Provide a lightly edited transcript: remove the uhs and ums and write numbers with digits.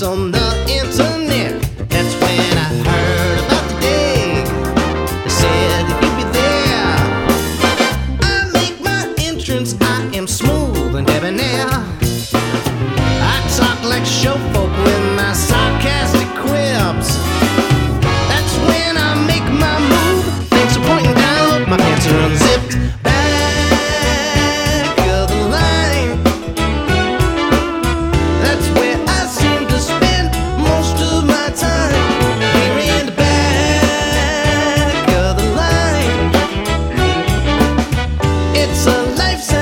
on the internet. That's when I heard about the day. They said that you'd be there. I make my entrance, I am smooth and debonair. I talk like show folk with my sarcastic quips. That's when I make my move. Thanks for pointing out, my pants are unzipped. Back of the line. That's where I seem to spend most of my time. Here in the back of the line. It's a lifesaver.